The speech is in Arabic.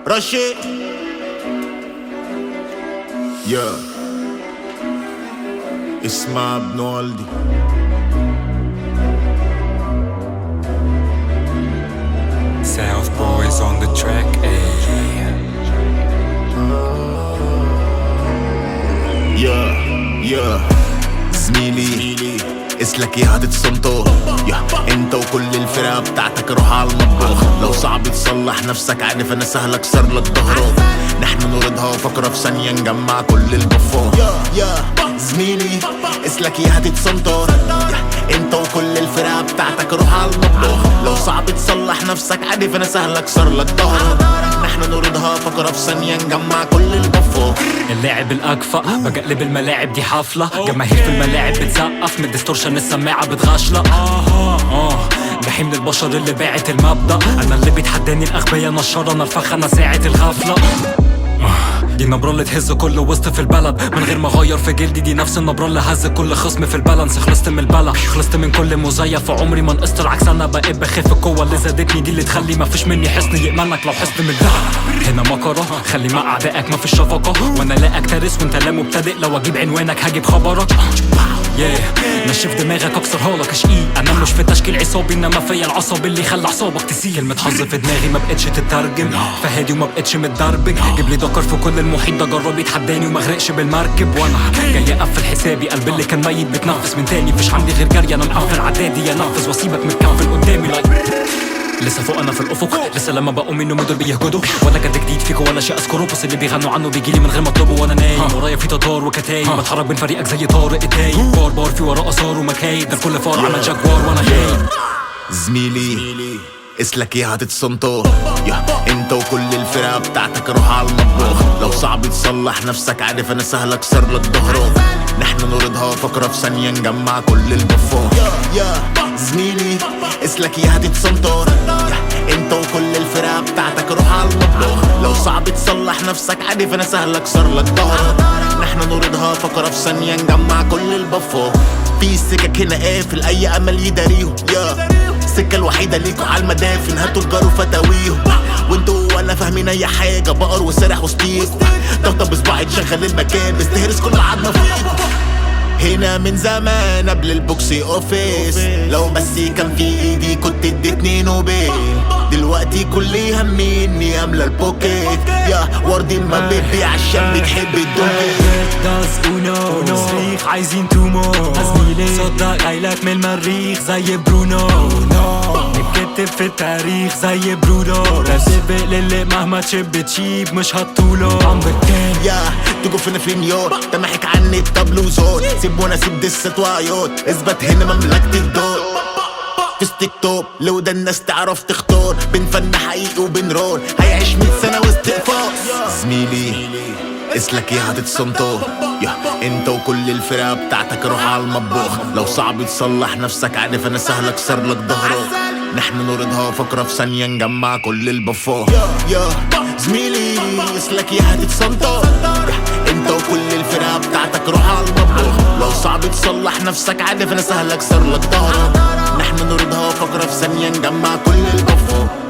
رشي يا اسمع ابن والدي. South boys on the track, يا زميلي اسلك يا هتتصنطر يا انت وكل الفرقة بتاعتك روح على المطبخ. لو صعب تصلح نفسك عارف انا سهل اكسر لك ظهرك. نحن نوردها وفكرة في ثانية نجمع كل البفار. يا زميلي اسلك يا هتتصنطر انت وكل الفرقة بتاعتك روح على المطبخ. لو صعب تصلح نفسك عارف انا سهل اكسر لك ظهرك. نحن نوردها فكرة في ثانية نجمع كل البفار. اللاعب الأكفأ بقلب الملاعب دي حفلة. جماهير في الملاعب بتسقف من ديستورشن السماعة بتغشلق. جحيم من البشر اللي باعت المبدأ. أنا اللي بيتحداني الأغبياء نشر أنا الفخ أنا ساعة الغفلة. دي النبرة اللي تهز كل وسط في البلد من غير ما اغير في جلدي. دي نفس النبرة اللي هز كل خصم في البالانس. خلصت من البلا خلصت من كل مزيف وعمري ما نقصت. العكس انا بقيت بخاف. القوة اللي زادتني دي اللي تخلي مفيش مني حصن يأمنك لو حصن من الدهب. هنا مكرة خلي مع اعدائك مفيش شفقة. وانا لا اكترث وانت لا مبتدئ. لو اجيب عنوانك هجيب خبرك. نشف دماغك اكسرها لك اشقيق. انا مش في تشكيل عصابي انما فيا العصب اللي خلى اعصابك تسيل. كلمة حظ في دماغي ما بقتش تترجم. فهادي وما بقتش متدربج. جيب لي دكر في كل المحيط ده جرب يتحداني وما غرقش بالمركب. وانا جاي اقفل حسابي قلب اللي كان ميت بتنفس من تاني. مفيش عندي غير جري انا مقفل عدادي. يا نفذ واسيبك متكفل قدامي لسه فوق انا في الافق. لسه لما بقوم من النوم دول بيهجدوا. ولا جد جديد فيكوا ولا شيء اذكره. بس اللي بيغنوا عنه بيجيلي من غير ما اطلبه. وانا نايم ورايا في تتار وكتايب. بتحرك بين فريقك زي طارق التايب. بار في وراه اثار ومكايد. ده كل فار عمل جاكوار وانا خايب. زميلي اسلك يا هتتصنطر يا انت وكل الفرقة بتاعتك روح على المطبخ. لو صعب تصلح نفسك عارف انا سهل اكسر لك ظهرك. نحن نوردها فكرة في ثانية نجمع كل البفار. يا زميلي اسلك يا هتتصنطر يا انت وكل الفرقة بتاعتك روح على المطبخ. لو صعب تصلح نفسك عارف انا سهل اكسر لك ظهرك. نحن نوردها فكرة في ثانية نجمع كل البفار. في سكك هنا قافل اي امل يداريهم. يا السكة الوحيدة ليكوا عالمدافن. هاتوا الجار فتاويهم وانتوا ولا فاهمين اي حاجة. بقر وسرح وسطيكوا طبطب بصباعي تشغل المكان. بستهرس كل عضمة فيكوا. هنا من زمان قبل البوكسي اوفيس. لو بس كان في ايدي كنت اديتني نوبل. دلوقتي كل همي اني املى البوكيت. يا وردي ما بيبي عشان بتحب الدنيا. صريخ عايزين تومو زميلي. صدق جايلك من المريخ زي برونو. نكتب في التاريخ زي برودو. تسبق للي مهما تشب تشيب مش هتطوله. يا تجو فينا في نيويورك تمحك عني التابلو زون. سيب وانا سيب دسة وعيوت. اثبت هنا مملكة الدور. في ستيك توب لو ده الناس تعرف تختار بين فن حقيقي وبين رول. هيعيش 100 سنة واستقفاص. زميلي اسلك يا هتتصنطر يا انت وكل الفرقة بتاعتك روح على المطبخ. لو صعب تصلح نفسك عارف انا سهل اكسر لك ظهرك. نحن نوردها فكرة في ثانية نجمع كل البفار. يا زميلي اسلك يا هتتصنطر يا انت وكل الفرقة بتاعتك روح على المطبخ. لو صعب تصلح نفسك عارف انا سهل اكسر لك ظهرك. نحن نوردها فكرة في ثانية نجمع كل البفار.